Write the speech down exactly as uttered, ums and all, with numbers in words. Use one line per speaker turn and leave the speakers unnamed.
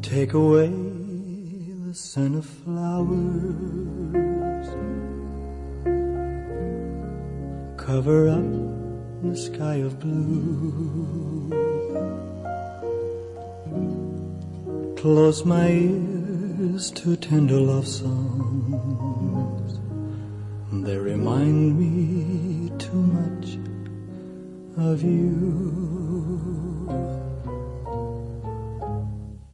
Take away the scent of flowers, cover up the sky of blue, close my ears to tender love songs. They remind me too much of you.